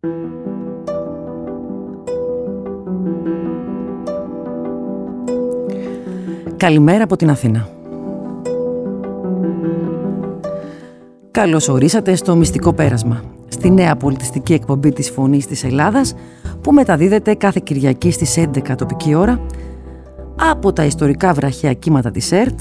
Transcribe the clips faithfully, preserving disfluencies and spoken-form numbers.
Καλημέρα από την Αθήνα. Καλώς ορίσατε στο Μυστικό Πέρασμα, στη νέα πολιτιστική εκπομπή της Φωνής της Ελλάδας, που μεταδίδεται κάθε Κυριακή στις έντεκα τοπική ώρα από τα ιστορικά βραχαία κύματα της ΕΡΤ,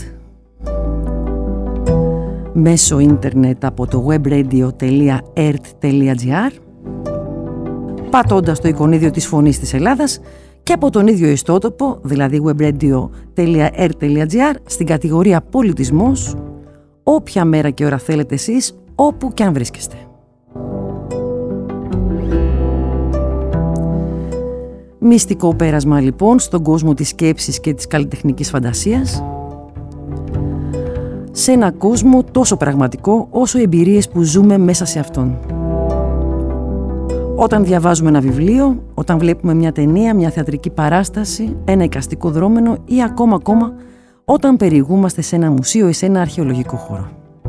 μέσω ίντερνετ από το webradio τελεία ert τελεία gr, πατώντας το εικονίδιο της Φωνής της Ελλάδας και από τον ίδιο ιστότοπο, δηλαδή webradio τελεία ert τελεία gr, στην κατηγορία πολιτισμός, όποια μέρα και ώρα θέλετε εσείς, όπου και αν βρίσκεστε. Μυστικό πέρασμα λοιπόν στον κόσμο της σκέψης και της καλλιτεχνικής φαντασίας, σε ένα κόσμο τόσο πραγματικό όσο οι εμπειρίες που ζούμε μέσα σε αυτόν. Όταν διαβάζουμε ένα βιβλίο, όταν βλέπουμε μια ταινία, μια θεατρική παράσταση, ένα εικαστικό δρόμενο ή ακόμα ακόμα όταν περιηγούμαστε σε ένα μουσείο ή σε ένα αρχαιολογικό χώρο.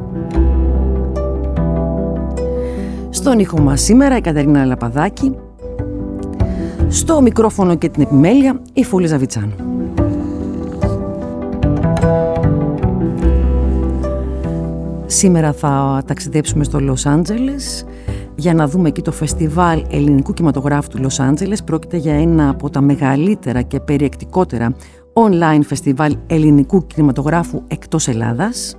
Στον ήχο μας σήμερα η Κατερίνα Λαπαδάκη, στο μικρόφωνο και την επιμέλεια η Φούλη Ζαβιτσάνου. Σήμερα θα ταξιδέψουμε στο Λος Άντζελες για να δούμε εκεί το Φεστιβάλ Ελληνικού Κινηματογράφου του Λος Άντζελες. Πρόκειται για ένα από τα μεγαλύτερα και περιεκτικότερα online φεστιβάλ ελληνικού κινηματογράφου εκτός Ελλάδας.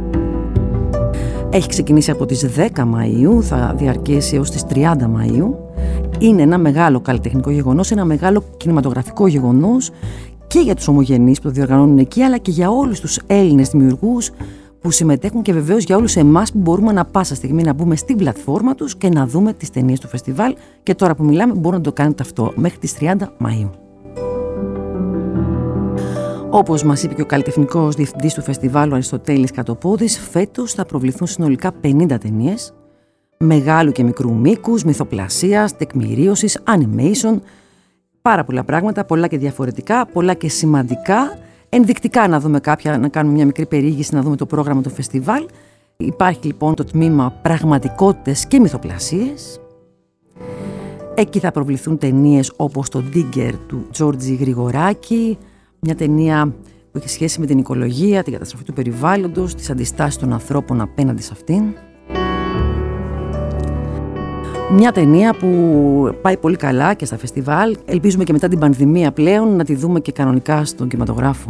Έχει ξεκινήσει από τις δέκα Μαΐου, θα διαρκέσει έως τις τριάντα Μαΐου. Είναι ένα μεγάλο καλλιτεχνικό γεγονός, ένα μεγάλο κινηματογραφικό γεγονός και για τους ομογενείς που το διοργανώνουν εκεί, αλλά και για όλους τους Έλληνες δημιουργούς που συμμετέχουν και βεβαίως για όλους εμάς που μπορούμε να πάσα στιγμή να μπούμε στην πλατφόρμα τους και να δούμε τις ταινίες του φεστιβάλ. Και τώρα που μιλάμε μπορούν να το κάνετε αυτό μέχρι τις τριάντα Μαΐου. Όπως μας είπε και ο καλλιτεχνικός διευθυντής του φεστιβάλ, ο Αριστοτέλης Κατοπόδης, φέτος θα προβληθούν συνολικά πενήντα ταινίες μεγάλου και μικρού μήκους, μυθοπλασίας, τεκμηρίωσης, animation, πάρα πολλά πράγματα, πολλά και διαφορετικά, πολλά και σημαντικά. Ενδεικτικά να δούμε κάποια, να κάνουμε μια μικρή περιήγηση, να δούμε το πρόγραμμα του φεστιβάλ. Υπάρχει λοιπόν το τμήμα πραγματικότητες και μυθοπλασίες. Εκεί θα προβληθούν ταινίες όπως το Digger του Τζόρτζι Γρηγοράκη, μια ταινία που έχει σχέση με την οικολογία, την καταστροφή του περιβάλλοντος, τις αντιστάσεις των ανθρώπων απέναντι σε αυτήν. Μια ταινία που πάει πολύ καλά και στα φεστιβάλ. Ελπίζουμε και μετά την πανδημία πλέον να τη δούμε και κανονικά στον κινηματογράφο.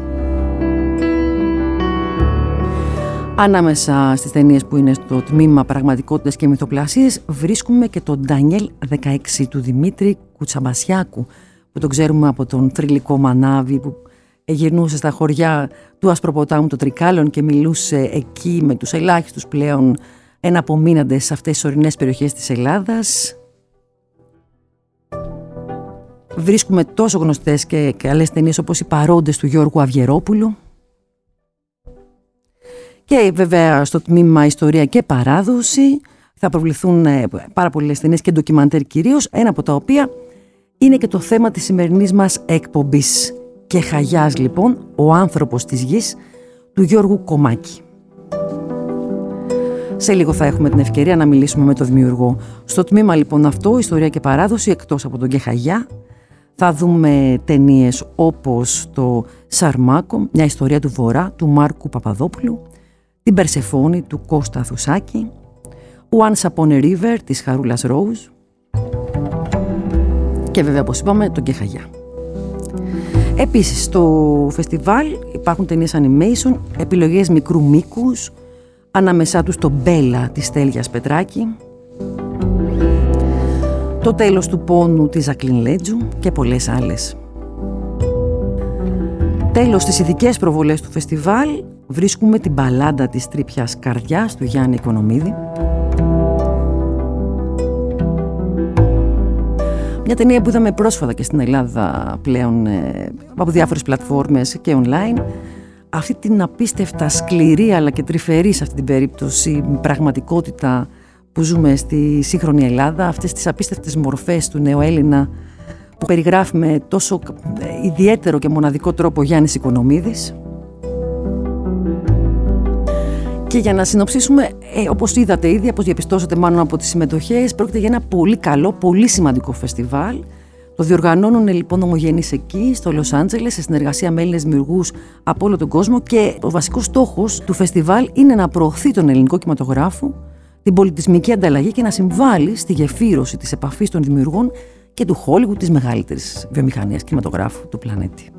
Ανάμεσα στις ταινίες που είναι στο τμήμα πραγματικότητες και μυθοπλασίες βρίσκουμε και τον Ντανιέλ δεκαέξι του Δημήτρη Κουτσαμπασιάκου, που τον ξέρουμε από τον θρυλικό Μανάβη που γυρνούσε στα χωριά του Ασπροποτάμου των Τρικάλων και μιλούσε εκεί με τους ελάχιστους πλέον εναπομείναντες σε αυτές τις ορεινές περιοχές της Ελλάδας. Βρίσκουμε τόσο γνωστές και καλές ταινίες όπως οι Παρόντες του Γιώργου Αυγερόπουλου. Και βέβαια στο τμήμα Ιστορία και Παράδοση θα προβληθούν πάρα πολλές ταινίες και ντοκιμαντέρ κυρίως, ένα από τα οποία είναι και το θέμα της σημερινής μας εκπομπής. Και Χαγιάς λοιπόν, ο άνθρωπος της γης, του Γιώργου Κομάκη. Σε λίγο θα έχουμε την ευκαιρία να μιλήσουμε με τον δημιουργό. Στο τμήμα λοιπόν αυτό, Ιστορία και Παράδοση, εκτός από τον Κεχαγιά, θα δούμε ταινίες όπως το Σαρμάκο, μια ιστορία του Βορρά, του Μάρκου Παπαδόπουλου, την Περσεφόνη, του Κώστα Θουσάκη, Once Upon a River, της Χαρούλας Ρόουζ και βέβαια, όπως είπαμε, τον Κεχαγιά. Επίσης, στο φεστιβάλ υπάρχουν ταινίες animation, επιλογές μικρού μήκους, ανάμεσά τους το Μπέλα της Στέλιας Πετράκη, το Τέλος του Πόνου της Ζακλίν Λέτζου και πολλές άλλες. Τέλος, στις ειδικές προβολές του φεστιβάλ βρίσκουμε την Μπαλάντα της Τρύπιας Καρδιάς του Γιάννη Οικονομίδη. Μια ταινία που είδαμε πρόσφατα και στην Ελλάδα πλέον ε, από διάφορες πλατφόρμες και online. Αυτή την απίστευτα σκληρή αλλά και τρυφερή σε αυτή την περίπτωση πραγματικότητα που ζούμε στη σύγχρονη Ελλάδα, αυτές τις απίστευτες μορφές του νεοέλληνα που περιγράφει με τόσο ιδιαίτερο και μοναδικό τρόπο Γιάννης Οικονομίδης. Και για να συνοψίσουμε, ε, όπως είδατε ήδη, όπως διαπιστώσατε μάλλον από τις συμμετοχές, πρόκειται για ένα πολύ καλό, πολύ σημαντικό φεστιβάλ. Το διοργανώνουν λοιπόν ομογενείς εκεί, στο Λος Άντζελες, σε συνεργασία με Έλληνες δημιουργούς από όλο τον κόσμο, και ο βασικός στόχος του φεστιβάλ είναι να προωθεί τον ελληνικό κινηματογράφο, την πολιτισμική ανταλλαγή και να συμβάλλει στη γεφύρωση της επαφής των δημιουργών και του Χόλιγουντ, της μεγαλύτερης βιομηχανίας κινηματογράφου του πλανήτη.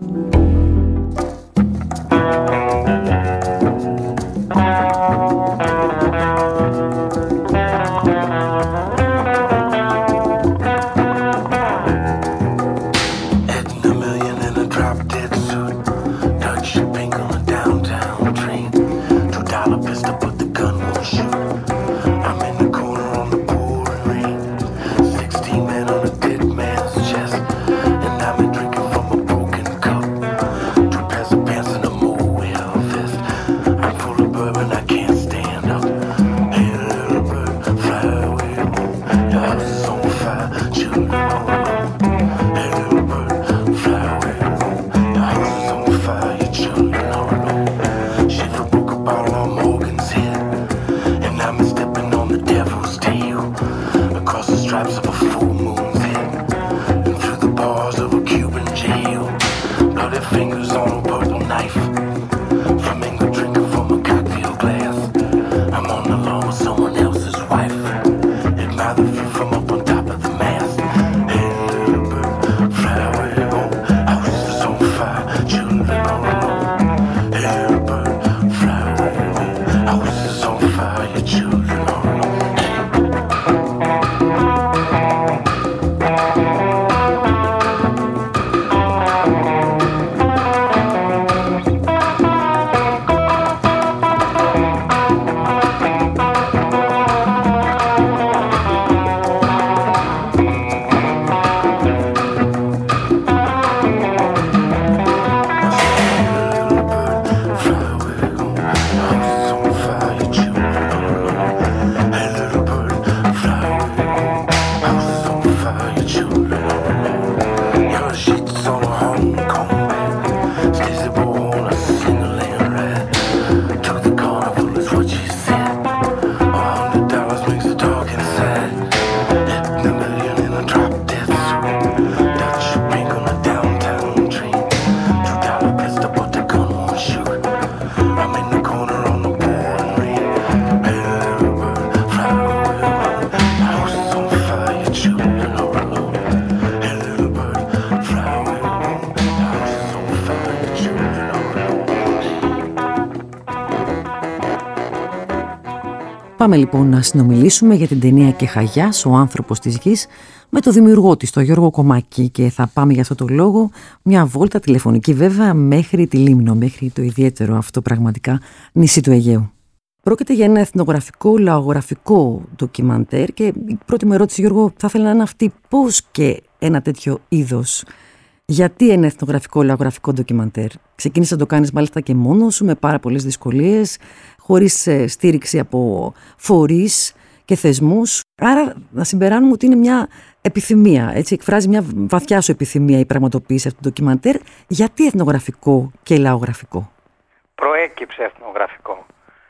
Πάμε λοιπόν να συνομιλήσουμε για την ταινία «Κεχαγιάς, ο άνθρωπος της γης» με το δημιουργό της, τον Γιώργο Κομάκη, και θα πάμε για αυτό το λόγο μια βόλτα τηλεφωνική βέβαια μέχρι τη Λίμνο, μέχρι το ιδιαίτερο αυτό πραγματικά νησί του Αιγαίου. Πρόκειται για ένα εθνογραφικό, λαογραφικό ντοκιμαντέρ και η πρώτη μου ερώτηση, Γιώργο, θα ήθελα να είναι αυτή: πώς και ένα τέτοιο είδος, γιατί ένα εθνογραφικό, λαογραφικό ντοκιμαντέρ? Ξεκίνησε να το κάνεις μάλιστα και μόνος σου, με πάρα πολλές δυσκολίες, χωρίς στήριξη από φορείς και θεσμούς. Άρα να συμπεράνουμε ότι είναι μια επιθυμία, έτσι, εκφράζει μια βαθιά σου επιθυμία η πραγματοποίηση αυτού του ντοκιμαντέρ. Γιατί εθνογραφικό και λαογραφικό? Προέκυψε εθνογραφικό,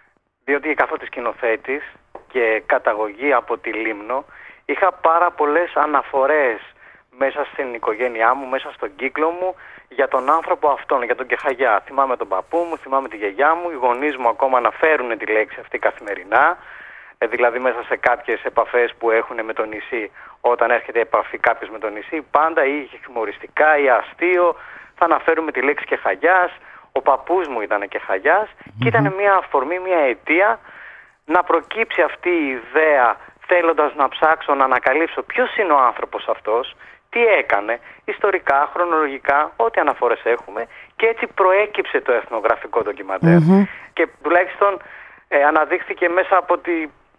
διότι καθότι σκηνοθέτης και καταγωγή από τη Λίμνο, είχα πάρα πολλές αναφορές μέσα στην οικογένειά μου, μέσα στον κύκλο μου, για τον άνθρωπο αυτόν, για τον Κεχαγιά. Θυμάμαι τον παππού μου, θυμάμαι τη γιαγιά μου, οι γονείς μου ακόμα αναφέρουν τη λέξη αυτή καθημερινά, ε, δηλαδή μέσα σε κάποιες επαφές που έχουν με το νησί, όταν έρχεται επαφή κάποιος με το νησί, πάντα ή χιουμοριστικά ή αστείο θα αναφέρουμε τη λέξη Κεχαγιάς. Ο παππούς μου ήταν Κεχαγιάς mm-hmm. και ήταν μια αφορμή, μια αιτία να προκύψει αυτή η ιδέα, θέλοντας να ψάξω, να ανακαλύψω ποιος είναι ο άνθρωπος αυτός, τι έκανε, ιστορικά, χρονολογικά, ό,τι αναφορές έχουμε, και έτσι προέκυψε το εθνογραφικό ντοκιμαντέρ. Mm-hmm. Και τουλάχιστον ε, αναδείχθηκε μέσα από, τη,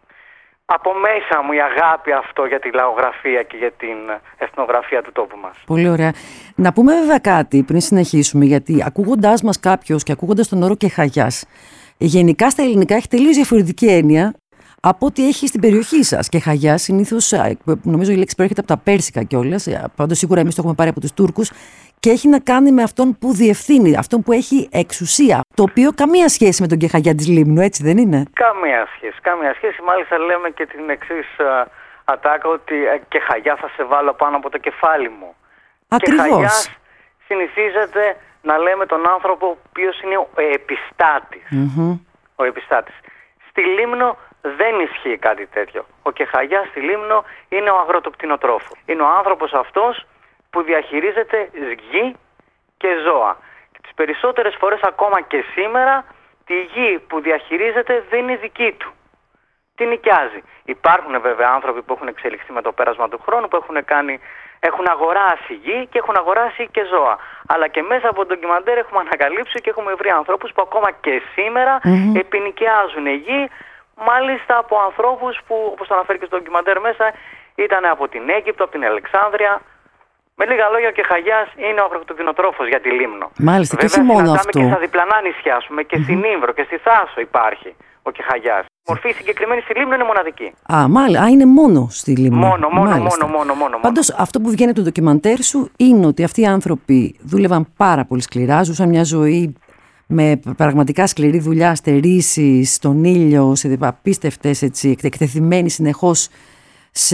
από μέσα μου η αγάπη αυτό για τη λαογραφία και για την εθνογραφία του τόπου μας. Πολύ ωραία. Να πούμε βέβαια κάτι πριν συνεχίσουμε, γιατί ακούγοντάς μας κάποιος και ακούγοντας τον όρο Κεχαγιάς, γενικά στα ελληνικά έχει τελείως διαφορετική έννοια από ό,τι έχει στην περιοχή σας. Κεχαγιάς συνήθως, νομίζω η λέξη προέρχεται από τα Πέρσικα κιόλας, πάντως σίγουρα εμείς το έχουμε πάρει από τους Τούρκους, και έχει να κάνει με αυτόν που διευθύνει, αυτόν που έχει εξουσία. Το οποίο καμία σχέση με τον Κεχαγιά της Λίμνου, έτσι δεν είναι? Καμία σχέση. Καμία σχέση. Μάλιστα λέμε και την εξής ατάκα, ότι Κεχαγιά θα σε βάλω πάνω από το κεφάλι μου. Ακριβώς. Κεχαγιάς συνηθίζεται να λέμε τον άνθρωπο ο οποίος είναι ο επιστάτης. Mm-hmm. Ο επιστάτης. Στη Λίμνο δεν ισχύει κάτι τέτοιο. Ο Κεχαγιάς στη Λίμνο είναι ο αγροτοκτηνοτρόφος. Είναι ο άνθρωπος αυτός που διαχειρίζεται γη και ζώα. Και τις περισσότερες φορές, ακόμα και σήμερα, τη γη που διαχειρίζεται δεν είναι δική του. Τη νοικιάζει. Υπάρχουν βέβαια άνθρωποι που έχουν εξελιχθεί με το πέρασμα του χρόνου, που έχουν, κάνει, έχουν αγοράσει γη και έχουν αγοράσει και ζώα. Αλλά και μέσα από τον ντοκιμαντέρ έχουμε ανακαλύψει και έχουμε βρει ανθρώπους που ακόμα και σήμερα mm-hmm. επινοικιάζουν γη, μάλιστα από ανθρώπους που, όπως το αναφέρει και στο ντοκιμαντέρ μέσα, ήταν από την Αίγυπτο, από την Αλεξάνδρεια. Με λίγα λόγια, ο Κεχαγιάς είναι ο αγροτοκτηνοτρόφος για τη Λίμνο. Μάλιστα, βέβαια, και όχι μόνο αυτό. Και στα διπλανά νησιά, ας πούμε, και mm-hmm. στην Ήμβρο και στη Θάσο υπάρχει ο Κεχαγιάς. Η μορφή συγκεκριμένη στη Λίμνο είναι μοναδική. Α, μάλιστα. Α, είναι μόνο στη Λίμνο. Μόνο, μόνο, μόνο, μόνο, μόνο. Πάντως, αυτό που βγαίνει από το ντοκιμαντέρ σου είναι ότι αυτοί οι άνθρωποι δούλευαν πάρα πολύ σκληρά, ζούσαν μια ζωή με πραγματικά σκληρή δουλειά, στερήσεις, στον ήλιο, σε απίστευτες, έτσι, εκτεθειμένοι συνεχώς σε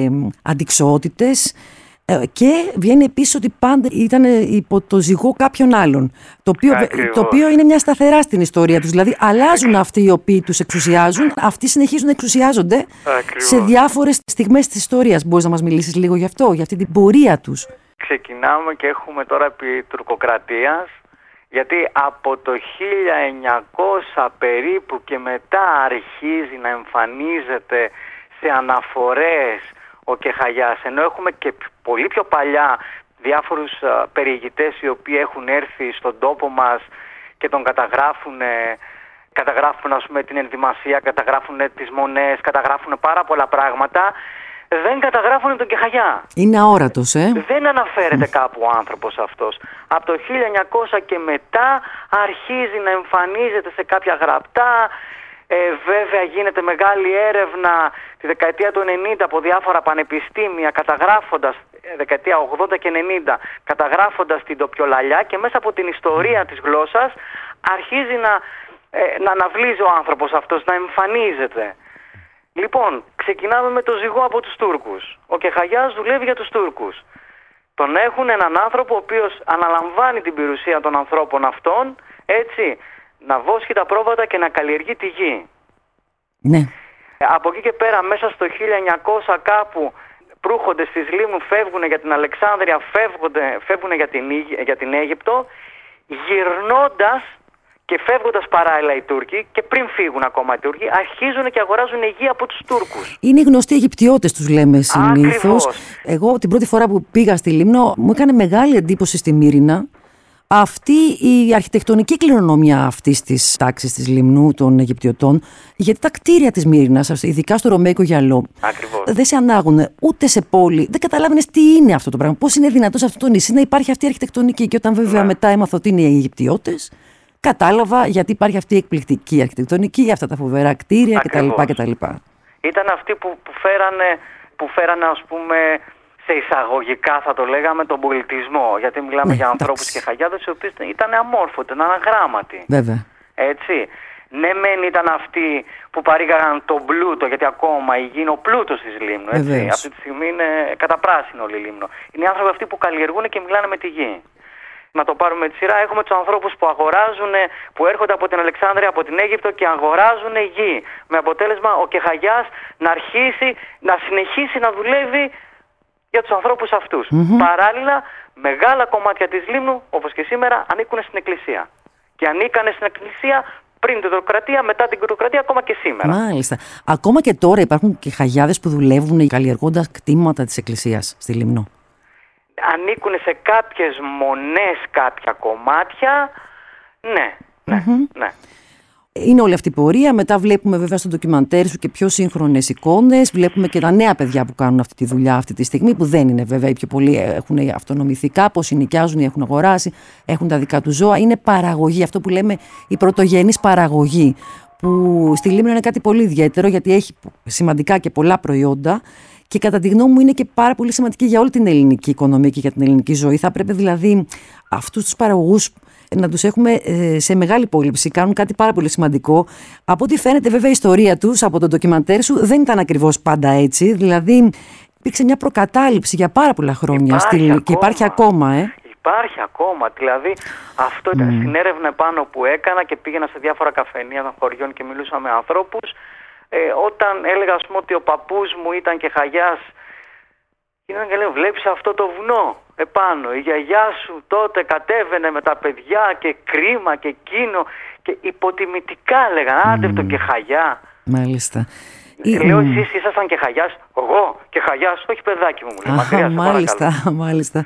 αντιξοότητες. Και βγαίνει επίσης ότι πάντα ήταν υπό το ζυγό κάποιον άλλον. Το οποίο, το οποίο είναι μια σταθερά στην ιστορία τους. Δηλαδή, αλλάζουν αυτοί οι οποίοι τους εξουσιάζουν, αυτοί συνεχίζουν να εξουσιάζονται. Ακριβώς. Σε διάφορες στιγμές της ιστορίας. Μπορείς να μας μιλήσεις λίγο γι' αυτό, για αυτή την πορεία τους? Ξεκινάμε και έχουμε τώρα επί τουρκοκρατίας. Γιατί από το χίλια εννιακόσια περίπου και μετά αρχίζει να εμφανίζεται σε αναφορές ο Κεχαγιάς, ενώ έχουμε και πολύ πιο παλιά διάφορους α, περιηγητές οι οποίοι έχουν έρθει στον τόπο μας και τον καταγράφουν, καταγράφουν ας πούμε, την ενδυμασία, καταγράφουν τις μονές, καταγράφουν πάρα πολλά πράγματα, δεν καταγράφουν τον Κεχαγιά. Είναι αόρατος, ε? Δεν αναφέρεται κάπου ο άνθρωπος αυτός. Από το χίλια εννιακόσια και μετά αρχίζει να εμφανίζεται σε κάποια γραπτά. Ε, βέβαια γίνεται μεγάλη έρευνα τη δεκαετία του ενενήντα από διάφορα πανεπιστήμια, καταγράφοντας, δεκαετία ογδόντα και ενενήντα, καταγράφοντας την τοπιολαλιά, και μέσα από την ιστορία της γλώσσας αρχίζει να, ε, να αναβλύζει ο άνθρωπος αυτός, να εμφανίζεται. Λοιπόν, ξεκινάμε με το ζυγό από τους Τούρκους. Ο Κεχαγιάς δουλεύει για τους Τούρκους. Τον έχουν έναν άνθρωπο ο οποίος αναλαμβάνει την περιουσία των ανθρώπων αυτών, έτσι, να βόσχει τα πρόβατα και να καλλιεργεί τη γη. Ναι. Από εκεί και πέρα, μέσα στο χίλια εννιακόσια κάπου, προύχοντες της Λίμνου φεύγουν για την Αλεξάνδρεια, φεύγουν για την, για την Αίγυπτο, γυρνώντας και φεύγοντας παράλληλα οι Τούρκοι, και πριν φύγουν ακόμα οι Τούρκοι, αρχίζουν και αγοράζουν γη από τους Τούρκους. Είναι οι γνωστοί Αιγυπτιώτες, τους λέμε συνήθως. Εγώ την πρώτη φορά που πήγα στη Λίμνο, μου έκανε μεγάλη εντύπωση στη Μύρινα αυτή η αρχιτεκτονική κληρονομιά αυτής της τάξης της Λιμνού των Αιγυπτιωτών, γιατί τα κτίρια της Μύρινας, ειδικά στο Ρωμαϊκό Γυαλό, Ακριβώς. δεν σε ανάγουν ούτε σε πόλη. Δεν καταλάβαινες τι είναι αυτό το πράγμα. Πώς είναι δυνατόν σε αυτό το νησί να υπάρχει αυτή η αρχιτεκτονική. Και όταν βέβαια ναι. μετά έμαθα ότι είναι οι Αιγυπτιώτες, κατάλαβα γιατί υπάρχει αυτή η εκπληκτική αρχιτεκτονική, αυτά τα φοβερά κτίρια κτλ. κτλ. Ήταν αυτοί που, που, φέρανε, που φέρανε, ας πούμε, σε εισαγωγικά θα το λέγαμε, τον πολιτισμό. Γιατί μιλάμε ναι, για ανθρώπους και χαγιάδες οι οποίοι ήταν αμόρφωτοι, ήταν αγράμματοι. Βέβαια. Έτσι. Ναι, μεν ήταν αυτοί που παρήγαγαν τον πλούτο, γιατί ακόμα η γη είναι ο πλούτος της Λίμνου. Έτσι. Αυτή τη στιγμή είναι καταπράσινο όλη η Λίμνο. Είναι οι άνθρωποι αυτοί που καλλιεργούν και μιλάνε με τη γη. Να το πάρουμε τη σειρά, έχουμε τους ανθρώπους που αγοράζουν, που έρχονται από την Αλεξάνδρεια, από την Αίγυπτο και αγοράζουν γη. Με αποτέλεσμα ο Κεχαγιάς να αρχίσει, να συνεχίσει να δουλεύει για τους ανθρώπους αυτούς. Mm-hmm. Παράλληλα, μεγάλα κομμάτια της Λίμνου, όπως και σήμερα, ανήκουν στην Εκκλησία. Και ανήκανε στην Εκκλησία πριν την τουρκοκρατία, μετά την τουρκοκρατία, ακόμα και σήμερα. Μάλιστα. Ακόμα και τώρα υπάρχουν και χαγιάδες που δουλεύουν καλλιεργώντας κτήματα της Εκκλησίας στη Λίμνο. Ανήκουν σε κάποιες μονές κάποια κομμάτια. Ναι, ναι, mm-hmm. ναι. Είναι όλη αυτή η πορεία. Μετά βλέπουμε βέβαια στο ντοκιμαντέρ σου και πιο σύγχρονες εικόνες. Βλέπουμε και τα νέα παιδιά που κάνουν αυτή τη δουλειά αυτή τη στιγμή, που δεν είναι βέβαια οι πιο πολλοί, έχουν αυτονομηθεί κάπως, συνοικιάζουν ή έχουν αγοράσει, έχουν τα δικά του ζώα. Είναι παραγωγή, αυτό που λέμε η πρωτογενής παραγωγή, που στη Λίμνο είναι κάτι πολύ ιδιαίτερο, γιατί έχει σημαντικά και πολλά προϊόντα και κατά τη γνώμη μου είναι και πάρα πολύ σημαντική για όλη την ελληνική οικονομία και για την ελληνική ζωή. Θα πρέπει δηλαδή αυτούς τους παραγωγούς να τους έχουμε σε μεγάλη υπόλοιψη. Κάνουν κάτι πάρα πολύ σημαντικό. Από ό,τι φαίνεται, βέβαια, η ιστορία τους από το ντοκιμαντέρ σου δεν ήταν ακριβώς πάντα έτσι. Δηλαδή, υπήρξε μια προκατάληψη για πάρα πολλά χρόνια υπάρχει στην... ακόμα. και υπάρχει ακόμα, ε. Υπάρχει ακόμα. Δηλαδή, αυτό ήταν mm. στην έρευνα πάνω που έκανα και πήγαινα σε διάφορα καφενεία των χωριών και μιλούσα με ανθρώπους. Ε, όταν έλεγα, ας πούμε, ότι ο παππούς μου ήταν και χαγιάς, ήταν και λέω, βλέπεις αυτό το βουνό επάνω, η γιαγιά σου τότε κατέβαινε με τα παιδιά και κρίμα και εκείνο, και υποτιμητικά λέγανε, άντε τον και χαγιά. Μάλιστα. Λέω, εσείς ήσασταν και χαγιάς? Εγώ και χαγιάς? Όχι, παιδάκι μου, μου λέει, μακριά, μάλιστα, μάλιστα.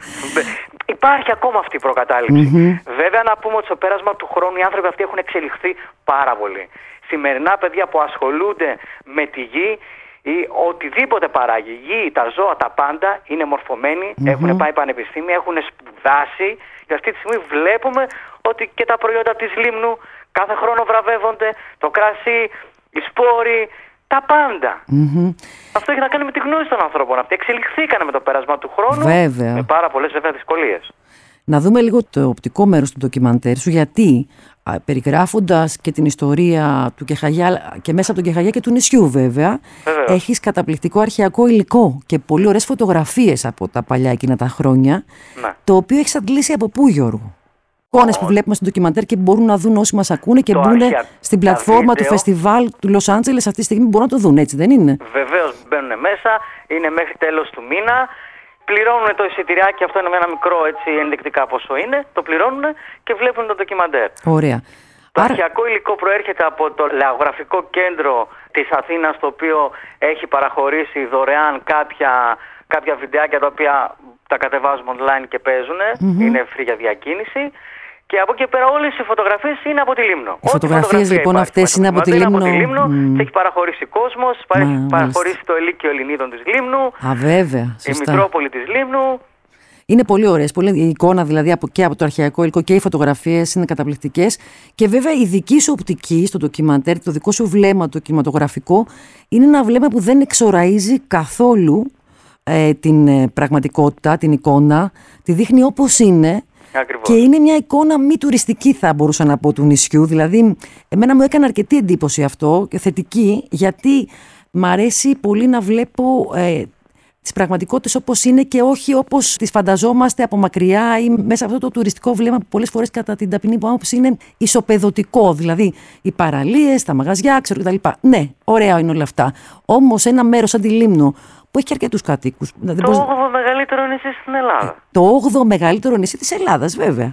Υπάρχει ακόμα αυτή η προκατάληψη. Mm-hmm. Βέβαια, να πούμε ότι στο πέρασμα του χρόνου οι άνθρωποι αυτοί έχουν εξελιχθεί πάρα πολύ. Σημερινά παιδιά που ασχολούνται με τη γη ή οτιδήποτε παράγει, γη, τα ζώα, τα πάντα, είναι μορφωμένοι, mm-hmm. έχουν πάει πανεπιστήμια, έχουν σπουδάσει, και αυτή τη στιγμή βλέπουμε ότι και τα προϊόντα της Λίμνου κάθε χρόνο βραβεύονται, το κρασί, οι σπόροι, τα πάντα. Mm-hmm. Αυτό έχει να κάνει με τη γνώση των ανθρώπων. Αυτοί εξελιχθήκανε με το πέρασμα του χρόνου. Βέβαια. Με πάρα πολλές βέβαια δυσκολίες. Να δούμε λίγο το οπτικό μέρος του ντοκιμαντέρ σου, γιατί α, περιγράφοντας και την ιστορία του Κεχαγιά και μέσα από τον Κεχαγιά και του νησιού βέβαια, Βεβαίως. έχεις καταπληκτικό αρχαιακό υλικό και πολύ ωραίες φωτογραφίες από τα παλιά εκείνα τα χρόνια, ναι. το οποίο έχεις αντλήσει από πού, Γιώργο? Εικόνες που βλέπουμε στο ντοκιμαντέρ και μπορούν να δουν όσοι μας ακούνε και μπουν αρχαία... στην πλατφόρμα του φεστιβάλ του Λος Άντζελες αυτή τη στιγμή, μπορούν να το δουν, έτσι δεν είναι? Βεβαίως, μπαίνουν μέσα, είναι μέχρι τέλος του μήνα. Πληρώνουν το εισιτηριάκι, αυτό είναι με ένα μικρό έτσι ενδεικτικά πόσο είναι, το πληρώνουν και βλέπουν το ντοκιμαντέρ. Ωραία. Το Άρα... αρχαιακό υλικό προέρχεται από το λαογραφικό κέντρο της Αθήνας, το οποίο έχει παραχωρήσει δωρεάν κάποια, κάποια βιντεάκια τα οποία τα κατεβάζουμε online και παίζουν, mm-hmm. είναι free για διακίνηση. Και από εκεί πέρα όλες οι φωτογραφίες είναι από τη Λίμνο. Οι φωτογραφίες λοιπόν αυτές είναι από τη Λίμνο. Από τη Λίμνο, mm. έχει παραχωρήσει κόσμος, έχει παραχωρήσει το Ελίκιο Ελληνίδων της Λίμνου. Α, βέβαια, σωστά. Η Μητρόπολη της Λίμνου. Είναι πολύ ωραίες, πολύ, η εικόνα δηλαδή από, και από το αρχαιακό υλικό και οι φωτογραφίες είναι καταπληκτικές. Και βέβαια η δική σου οπτική στο ντοκιμαντέρ, το δικό σου βλέμμα το κινηματογραφικό, είναι ένα βλέμμα που δεν εξοραίζει καθόλου ε, την ε, πραγματικότητα, την εικόνα, τη δείχνει όπως είναι. Ακριβώς. Και είναι μια εικόνα μη τουριστική, θα μπορούσα να πω, του νησιού. Δηλαδή, εμένα μου έκανε αρκετή εντύπωση αυτό, και θετική, γιατί μ' αρέσει πολύ να βλέπω ε, τις πραγματικότητες όπως είναι και όχι όπως τις φανταζόμαστε από μακριά ή μέσα από αυτό το τουριστικό βλέμμα που πολλές φορές κατά την ταπεινή μου άποψη είναι ισοπεδωτικό. Δηλαδή, οι παραλίες, τα μαγαζιά, ξέρω κτλ. Ναι, ωραία είναι όλα αυτά. Όμως ένα μέρος σαν τη Λίμνο, που έχει και αρκετούς κατοίκους. Το πώς... όγδοο μεγαλύτερο νησί στην Ελλάδα. Το όγδοο μεγαλύτερο νησί της Ελλάδας, βέβαια.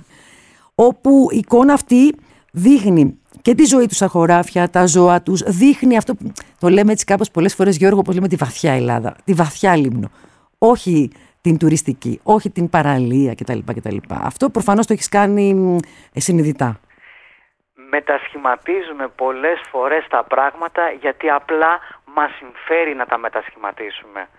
Όπου η εικόνα αυτή δείχνει και τη ζωή τους στα χωράφια, τα ζώα τους, δείχνει αυτό που το λέμε έτσι κάπως πολλές φορές, Γιώργο, όπως λέμε τη βαθιά Ελλάδα, τη βαθιά Λίμνο. Όχι την τουριστική, όχι την παραλία κτλ. κτλ. Αυτό προφανώς το έχεις κάνει συνειδητά. Μετασχηματίζουμε πολλές φορές τα πράγματα γιατί απλά μας συμφέρει να τα μετασχηματίσουμε.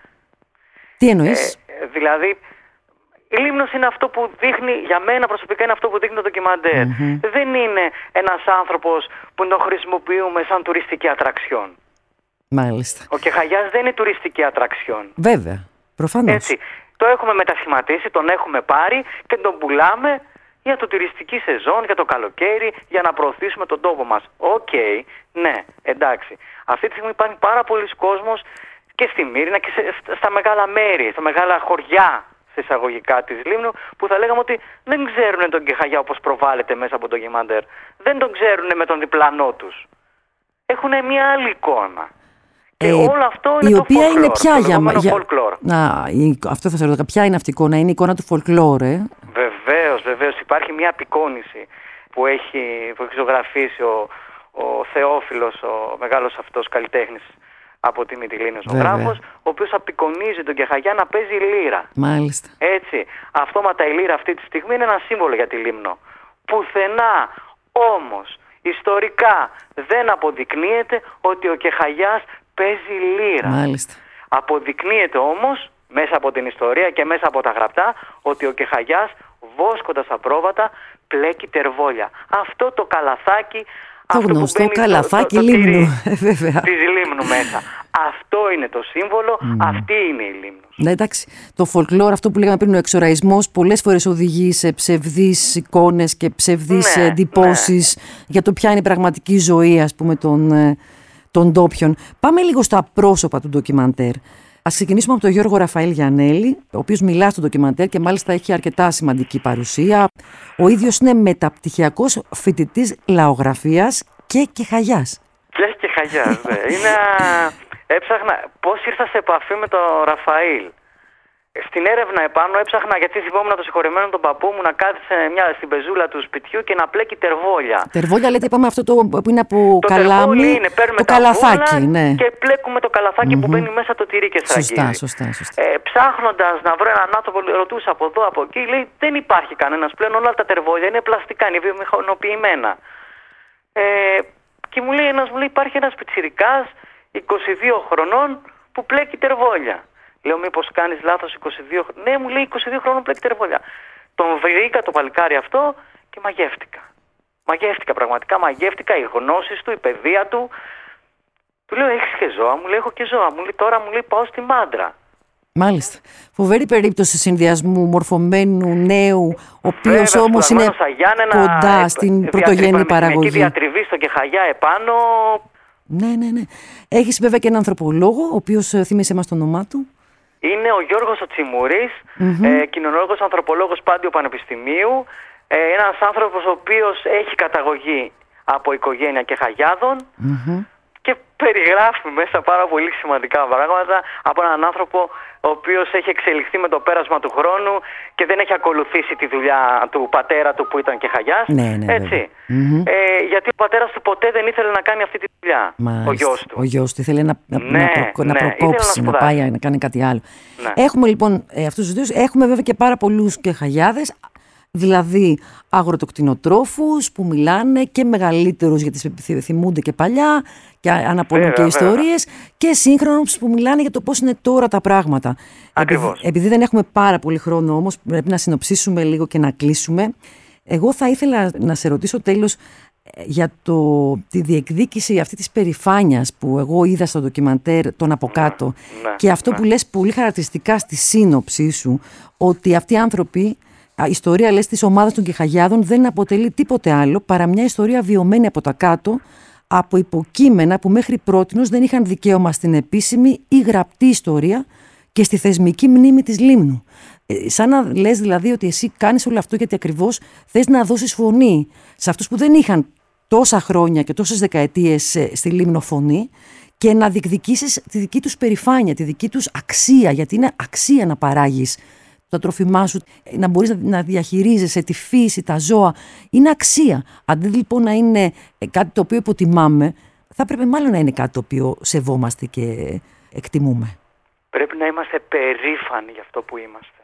Τι εννοείς? Ε, δηλαδή, η Λίμνος είναι αυτό που δείχνει, για μένα προσωπικά είναι αυτό που δείχνει το ντοκιμαντέρ. Mm-hmm. Δεν είναι ένας άνθρωπος που τον χρησιμοποιούμε σαν τουριστική ατραξιόν. Μάλιστα. Ο Κεχαγιάς δεν είναι τουριστική ατραξιόν. Βέβαια, προφανώς. Έτσι, το έχουμε μετασχηματίσει, τον έχουμε πάρει και τον πουλάμε για το τουριστική σεζόν, για το καλοκαίρι, για να προωθήσουμε τον τόπο μας. Οκ, okay, ναι, εντάξει. Αυτή τη στιγμή υπάρχει πάρα πολλοί κόσμος και στη Μύρινα και σε, στα μεγάλα μέρη, στα μεγάλα χωριά σε εισαγωγικά της Λίμνου, που θα λέγαμε ότι δεν ξέρουν τον Κεχαγιά όπως προβάλλεται μέσα από το ντοκιμαντέρ. Δεν τον ξέρουν με τον διπλανό τους. Έχουν μια άλλη εικόνα. Και ε, όλο αυτό είναι η το οποία folklore, είναι πια το για, για... folklore. Να, η... Αυτό θα σε ρωτάω. Ποια είναι αυτή η εικόνα? Είναι η εικόνα του folklore, ε? Βεβαίως, βεβαίως. Υπάρχει μια απεικόνηση που έχει, που έχει ζωγραφίσει ο, ο Θεόφιλος, ο μεγάλος αυτός καλλιτέχνης από τη Μυτιλήνη, ο ζωγράφος, ο οποίος απεικονίζει τον Κεχαγιά να παίζει λύρα. Μάλιστα. Έτσι. Αυτόματα η λύρα αυτή τη στιγμή είναι ένα σύμβολο για τη Λίμνο. Πουθενά όμως ιστορικά δεν αποδεικνύεται ότι ο Κεχαγιάς παίζει λύρα. Μάλιστα. Αποδεικνύεται όμως μέσα από την ιστορία και μέσα από τα γραπτά ότι ο Κεχαγιάς βόσκοντας απρόβατα πλέκει τερβόλια. Αυτό το καλαθάκι, Το γνωστό καλαθάκι Λίμνου. Της Λίμνου μέσα. Αυτό είναι το σύμβολο, mm. αυτή είναι η Λίμνος. Ναι, εντάξει. Το folklore, αυτό που λέγαμε πριν, ο εξοραϊσμός, πολλές φορές οδηγεί σε ψευδείς εικόνες και ψευδείς ναι, εντυπώσεις ναι. για το ποια είναι η πραγματική ζωή, ας πούμε, των, των ντόπιων. Πάμε λίγο στα πρόσωπα του ντοκιμαντέρ. Ας ξεκινήσουμε από τον Γιώργο Ραφαήλ Γιαννέλη, ο οποίος μιλά στο ντοκιμαντέρ και μάλιστα έχει αρκετά σημαντική παρουσία. Ο ίδιος είναι μεταπτυχιακός φοιτητής λαογραφίας και κεχαγιάς. Και κεχαγιάς, ναι. Είναι... Έψαχνα πώς ήρθα σε επαφή με τον Ραφαήλ. Στην έρευνα επάνω έψαχνα, γιατί θυμόμουν το συγχωρεμένο τον παππού μου να κάθισε μια στην πεζούλα του σπιτιού και να πλέκει τερβόλια. Τερβόλια, λέτε, είπαμε αυτό το που είναι από το καλάμι, είναι, το καλαθάκι, ναι. Και πλέκουμε το καλαθάκι mm-hmm. που μπαίνει μέσα το τυρί και σφραγίζει. Σωστά, σωστά, σωστά. Ε, ψάχνοντας να βρω έναν άνθρωπο, ρωτούσα από εδώ, από εκεί, λέει δεν υπάρχει κανένας πλέον, όλα τα τερβόλια είναι πλαστικά, είναι βιομηχανοποιημένα. Ε, και μου λέει ένας, μου λέει υπάρχει ένας πιτσιρικάς είκοσι δύο χρονών που πλέκει τερβόλια. Λέω μήπως κάνεις λάθος είκοσι δύο χρονών. Ναι, μου λέει είκοσι δύο χρονών πλέκει τερβόλια. Τον βρήκα το παλικάρι αυτό και μαγεύτηκα. Μαγεύτηκα πραγματικά, μαγεύτηκα οι γνώσεις του, η παιδεία του. Του λέω έχεις και ζώα, μου λέει έχω και ζώα. Μου λέει τώρα μου λέει πάω στη Μάντρα. Μάλιστα. Φοβερή περίπτωση συνδυασμού μορφωμένου νέου, ο οποίος όμως είναι κοντά στην πρωτογενή παραγωγή. Εκεί διατριβή στο Κεχαγιά επάνω. Ναι, ναι, ναι. Έχεις βέβαια και έναν ανθρωπολόγο, ο οποίος θύμισε μας το όνομά του. Είναι ο Γιώργος ο Τσιμουρής, mm-hmm. ε, κοινωνολόγος ανθρωπολόγος Πάντιου Πανεπιστημίου. Ε, ένας άνθρωπος ο οποίος έχει καταγωγή από οικογένεια Κεχαγιάδων mm-hmm. και περιγράφει μέσα πάρα πολύ σημαντικά πράγματα από έναν άνθρωπο ο οποίος έχει εξελιχθεί με το πέρασμα του χρόνου και δεν έχει ακολουθήσει τη δουλειά του πατέρα του που ήταν Κεχαγιάς. Ναι, ναι, έτσι. Mm-hmm. Ε, γιατί ο πατέρας του ποτέ δεν ήθελε να κάνει αυτή τη δουλειά. Μάλιστα. Ο γιος του. Ο γιος του ήθελε να, ναι, να, προ, ναι, να προκόψει, να, να πάει να κάνει κάτι άλλο. Ναι. Έχουμε λοιπόν ε, αυτούς τους δύο. Έχουμε βέβαια και πάρα πολλούς Κεχαγιάδες. Δηλαδή αγροτοκτηνοτρόφους που μιλάνε και μεγαλύτερους γιατί θυμούνται και παλιά και αναπολούν και ιστορίες και σύγχρονους που μιλάνε για το πώς είναι τώρα τα πράγματα. Ακριβώς. Επειδή, επειδή δεν έχουμε πάρα πολύ χρόνο όμως πρέπει να συνοψίσουμε λίγο και να κλείσουμε. Εγώ θα ήθελα να σε ρωτήσω τέλος για το, τη διεκδίκηση αυτή της περηφάνειας που εγώ είδα στο ντοκιμαντέρ τον από κάτω ναι, και αυτό ναι. που λες πολύ χαρακτηριστικά στη σύνοψή σου ότι αυτοί οι άνθρωποι. Η ιστορία, λες, της ομάδας των Κεχαγιάδων δεν αποτελεί τίποτε άλλο παρά μια ιστορία βιωμένη από τα κάτω από υποκείμενα που μέχρι πρότινος δεν είχαν δικαίωμα στην επίσημη ή γραπτή ιστορία και στη θεσμική μνήμη της Λίμνου. Ε, σαν να λες δηλαδή ότι εσύ κάνεις όλο αυτό γιατί ακριβώς θες να δώσεις φωνή σε αυτούς που δεν είχαν τόσα χρόνια και τόσες δεκαετίες ε, στη Λίμνο φωνή και να διεκδικήσεις τη δική τους περηφάνεια, τη δική τους αξία, γιατί είναι αξία να παράγεις τα τροφιμά σου, να μπορείς να διαχειρίζεσαι τη φύση, τα ζώα, είναι αξία. Αντί λοιπόν να είναι κάτι το οποίο υποτιμάμε, θα πρέπει μάλλον να είναι κάτι το οποίο σεβόμαστε και εκτιμούμε. Πρέπει να είμαστε περήφανοι για αυτό που είμαστε.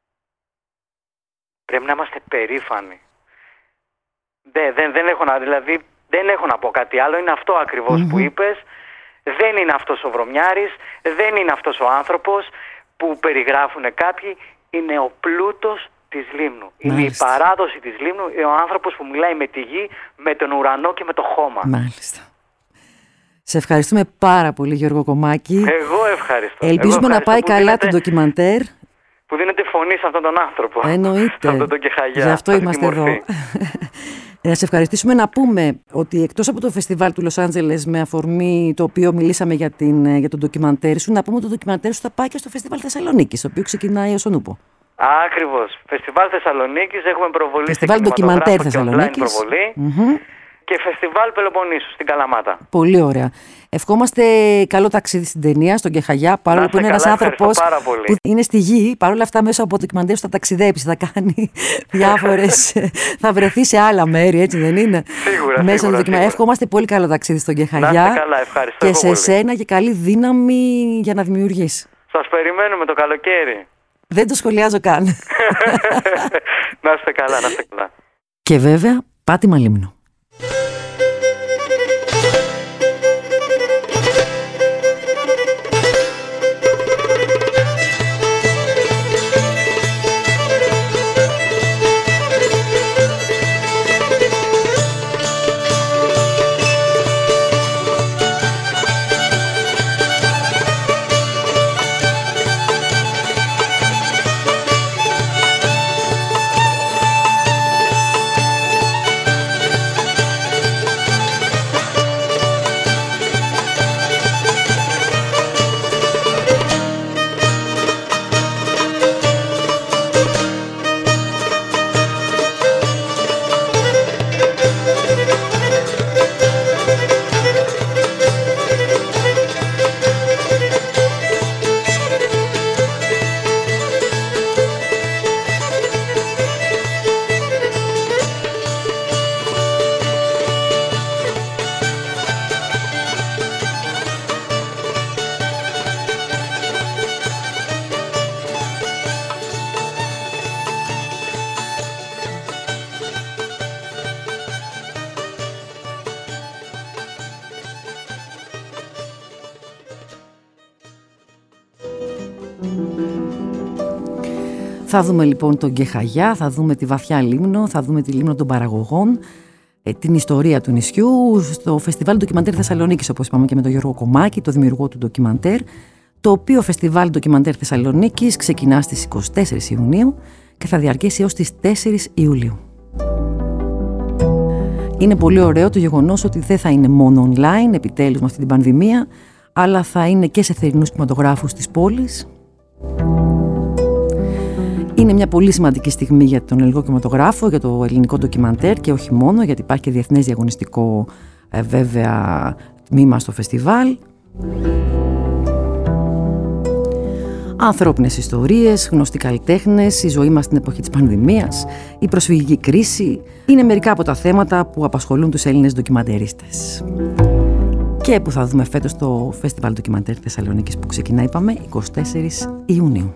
Πρέπει να είμαστε περήφανοι. Δεν, δεν, δεν, έχω, να, δηλαδή, δεν έχω να πω κάτι άλλο, είναι αυτό ακριβώς mm-hmm. που είπες. Δεν είναι αυτός ο βρωμιάρης, δεν είναι αυτός ο άνθρωπος που περιγράφουν κάποιοι. Είναι ο πλούτος της Λίμνου. Μάλιστα. Είναι η παράδοση της Λίμνου, ο άνθρωπος που μιλάει με τη γη, με τον ουρανό και με το χώμα. Μάλιστα. Σε ευχαριστούμε πάρα πολύ Γιώργο Κομάκη. Εγώ ευχαριστώ. Ελπίζουμε Εγώ ευχαριστώ να πάει καλά δίνετε, το ντοκιμαντέρ. Που δίνετε φωνή σε αυτόν τον άνθρωπο. Εννοείται. Σε αυτόν τον Κεχαγιά. Γι' αυτό είμαστε εδώ. Να σε ευχαριστήσουμε, να πούμε ότι εκτός από το φεστιβάλ του Λος Άντζελες με αφορμή το οποίο μιλήσαμε για, την, για τον ντοκιμαντέρ σου, να πούμε ότι το ντοκιμαντέρ σου θα πάει και στο φεστιβάλ Θεσσαλονίκης, το οποίο ξεκινάει ως Ονούπο. Ακριβώς. Φεστιβάλ Θεσσαλονίκης, έχουμε προβολή φεστιβάλ ντοκιμαντέρ Θεσσαλονίκης. Προβολή. Mm-hmm. Και φεστιβάλ Πελοποννήσου στην Καλαμάτα. Πολύ ωραία. Ευχόμαστε καλό ταξίδι στην ταινία, στον Κεχαγιά, παρόλο που είναι ένας άνθρωπος που είναι στη γη, παρόλα αυτά μέσα από το ντοκιμαντέρ θα ταξιδέψει, θα κάνει διάφορες. Θα βρεθεί σε άλλα μέρη, έτσι δεν είναι? Σίγουρα. Μέσα σίγουρα, σίγουρα. Ευχόμαστε πολύ καλό ταξίδι στον Κεχαγιά. Να είστε καλά, ευχαριστώ. Και σε πολύ. σένα και καλή δύναμη για να δημιουργείς. Σας περιμένουμε το καλοκαίρι. Δεν το σχολιάζω καν. Να είστε καλά, να είστε καλά. Και βέβαια, πάτημα Λίμνου. Θα δούμε λοιπόν τον Κεχαγιά, θα δούμε τη βαθιά λίμνο, θα δούμε τη λίμνο των παραγωγών, την ιστορία του νησιού, στο Φεστιβάλ Ντοκιμαντέρ Θεσσαλονίκης, όπως είπαμε και με τον Γιώργο Κομάκη, το δημιουργό του ντοκιμαντέρ, το οποίο Φεστιβάλ Ντοκιμαντέρ Θεσσαλονίκης ξεκινά στις εικοστή τέταρτη Ιουνίου και θα διαρκέσει έως τις τέσσερις Ιουλίου. Είναι πολύ ωραίο το γεγονός ότι δεν θα είναι μόνο online, επιτέλους με αυτή την πανδημία, αλλά θα είναι και σε θερινούς κινηματογράφους της πόλης. Είναι μια πολύ σημαντική στιγμή για τον ελληνικό κινηματογράφο, για το ελληνικό ντοκιμαντέρ και όχι μόνο, γιατί υπάρχει και διεθνές διαγωνιστικό ε, βέβαια τμήμα στο φεστιβάλ. Ανθρώπινες ιστορίες, γνωστοί καλλιτέχνες, η ζωή μας στην εποχή της πανδημίας, η προσφυγική κρίση είναι μερικά από τα θέματα που απασχολούν τους Έλληνες ντοκιμαντερίστες και που θα δούμε φέτος στο Φεστιβάλ Ντοκιμαντέρ Θεσσαλονίκης που ξεκινά, είπαμε, εικοστή τέταρτη Ιουνίου.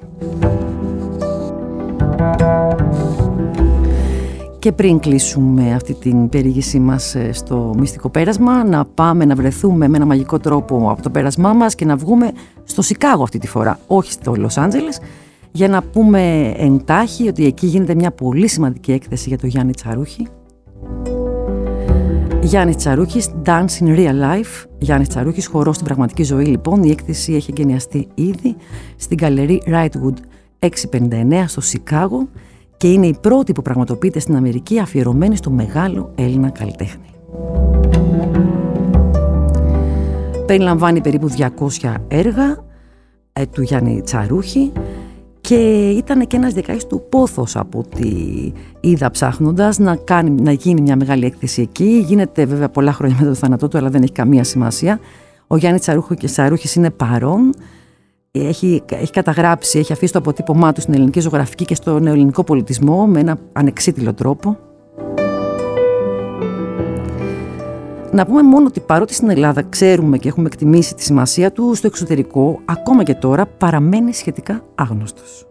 Και πριν κλείσουμε αυτή την περιήγησή μας στο μυστικό πέρασμα, να πάμε να βρεθούμε με ένα μαγικό τρόπο από το πέρασμά μας και να βγούμε στο Σικάγο αυτή τη φορά, όχι στο Λος Άντζελες, για να πούμε εντάχει ότι εκεί γίνεται μια πολύ σημαντική έκθεση για το Γιάννη Τσαρούχη. Γιάννης Τσαρούχης, Dance in Real Life. Γιάννης Τσαρούχης, χορός στην πραγματική ζωή. Λοιπόν, η έκθεση έχει εγκαινιαστεί ήδη στην γκαλερί Wrightwood εξακόσια πενήντα εννέα στο Σικάγο και είναι η πρώτη που πραγματοποιείται στην Αμερική αφιερωμένη στο μεγάλο Έλληνα καλλιτέχνη. Περιλαμβάνει περίπου διακόσια έργα ε, του Γιάννη Τσαρούχη και ήταν και ένας δεκαής του πόθος από ό,τι είδα ψάχνοντας να, κάνει, να γίνει μια μεγάλη έκθεση εκεί. Γίνεται βέβαια πολλά χρόνια μετά το θάνατό του, αλλά δεν έχει καμία σημασία. Ο Γιάννης Τσαρούχης είναι παρόν. Έχει, έχει καταγράψει, έχει αφήσει το αποτύπωμά του στην ελληνική ζωγραφική και στον ελληνικό πολιτισμό με ένα ανεξίτηλο τρόπο. Να πούμε μόνο ότι παρότι στην Ελλάδα ξέρουμε και έχουμε εκτιμήσει τη σημασία του, στο εξωτερικό, ακόμα και τώρα, παραμένει σχετικά άγνωστος.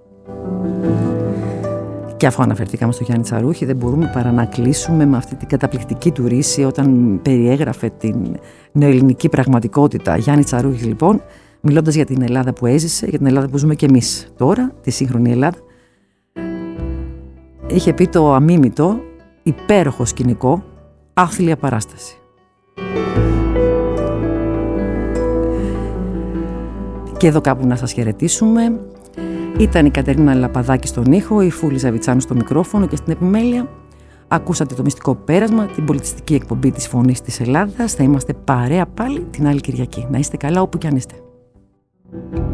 Και αφού αναφερθήκαμε στο Γιάννη Τσαρούχη, δεν μπορούμε παρά να κλείσουμε με αυτή την καταπληκτική του ρίση όταν περιέγραφε την νεοελληνική πραγματικότητα. Γιάννη Τσαρούχη, λοιπόν, μιλώντας για την Ελλάδα που έζησε, για την Ελλάδα που ζούμε και εμείς τώρα, τη σύγχρονη Ελλάδα, είχε πει το αμίμητο, υπέροχο σκηνικό, άθλια παράσταση. Και εδώ κάπου να σας χαιρετήσουμε. Ήταν η Κατερίνα Λαπαδάκη στον ήχο, η Φούλη Ζαβιτσάνου στο μικρόφωνο και στην επιμέλεια. Ακούσατε το μυστικό πέρασμα, την πολιτιστική εκπομπή της Φωνής της Ελλάδας. Θα είμαστε παρέα πάλι την άλλη Κυριακή. Να είστε καλά όπου κι αν είστε.